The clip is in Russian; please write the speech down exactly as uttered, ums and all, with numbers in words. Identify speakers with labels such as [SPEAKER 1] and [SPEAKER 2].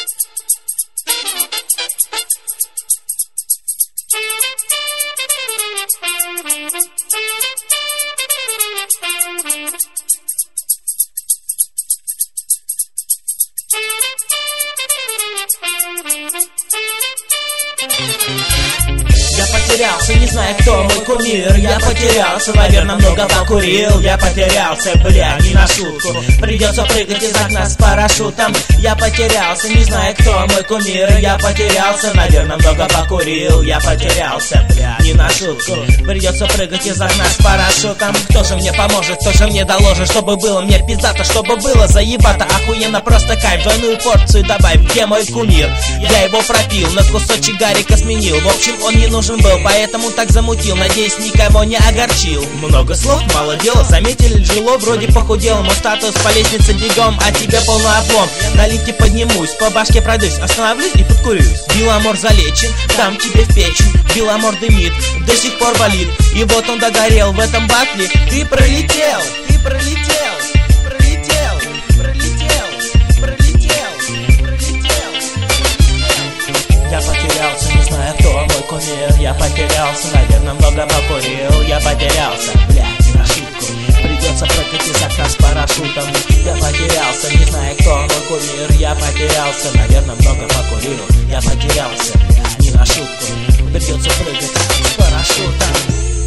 [SPEAKER 1] Я потерялся, не знаю, кто мой кумир. Я потерялся, наверное, много покурил. Я потерялся, бля, не на шутку. Придется прыгать из окна с парашютом. Я потерялся, не знаю, кто мой кумир. Я потерялся, наверное, много покурил. Я потерялся, бля, не на шутку. Придется прыгать из окна с парашютом. Кто же мне поможет, кто же мне доложит, чтобы было мне пиздато, чтобы было заебато, охуенно, просто кайф. Двойную порцию добавь, где мой кумир? Я его пропил, на кусочек гарика сменил. В общем, он не нужен был, поэтому так замутил. Надеюсь, никого не огорчил. Много слов, мало дела, заметили, Джило вроде похудел. Мой статус по лестнице бегом, а тебе полный облом. На лифте поднимусь, по башке пройдусь, остановлюсь и подкурюсь. Беломор залечен, дам тебе в печень. Беломор дымит, до сих пор болит. И вот он догорел в этом батле. Ты пролетел, ты пролетел, пролетел, пролетел, пролетел, пролетел. Я потерялся, не знаю, кто мой кумир. Я потерялся, наверное, много покурил. Я потерялся, блядь, не на шутку. Придется прыгать из окна с парашютом. Я потерялся, не знаю, кто мой кумир. Я потерялся, наверное, много покурил. Я потерялся, блядь, не на шутку. Придется прыгать с парашютом.